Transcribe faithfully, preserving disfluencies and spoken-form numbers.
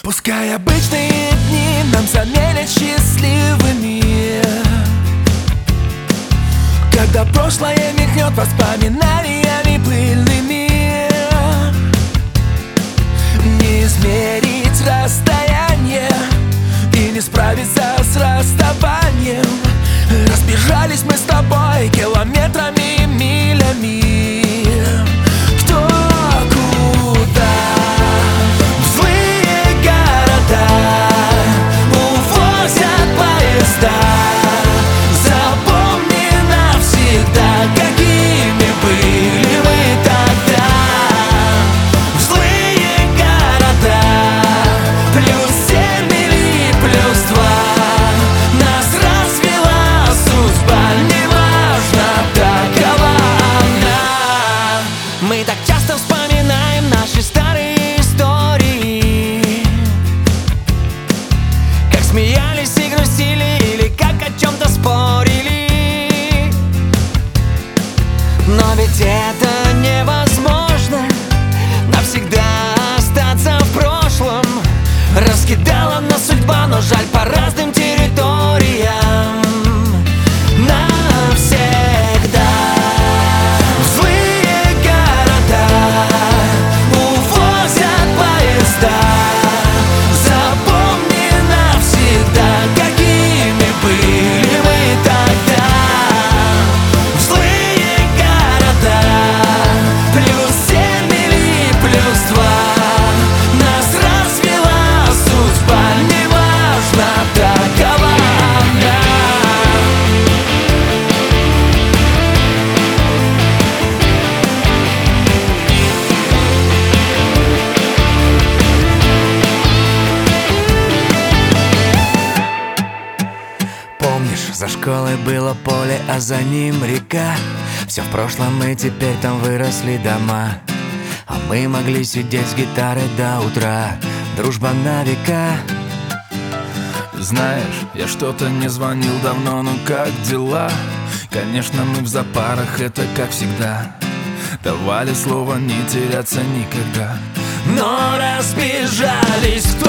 Пускай обычные дни нам заменят счастливыми, когда прошлое мелькнет воспоминаниями пыльными. Не измерить расстояние и не справиться с расставанием. Разбежались мы с тобой километрами и милями. Кто куда? В злые города увозят поезда. Запомни навсегда, какими были мы тогда. В злые города плюс семь или плюс два. Нас развела судьба, неважно, такова она. Мы так часто вспоминаем наши старые истории, как смеялись и грустили, или как о чем-то спорили. Но ведь это невозможно, навсегда остаться в прошлом. Раскидала нас судьба, но жаль, по разным территориям. Навсегда. В злые города увозят поезда. Запомни навсегда, какими были мы тогда. В злые города плюс семь или плюс два. Нас развела судьба, неважно, такова она. Помнишь, за школой было поле, а за ним река. Все в прошлом, и теперь там выросли дома. А мы могли сидеть с гитарой до утра. Дружба на века. Знаешь, я что-то не звонил давно, ну как дела? Конечно, мы в запарах, это как всегда. Давали слово не теряться никогда. Но разбежались, кто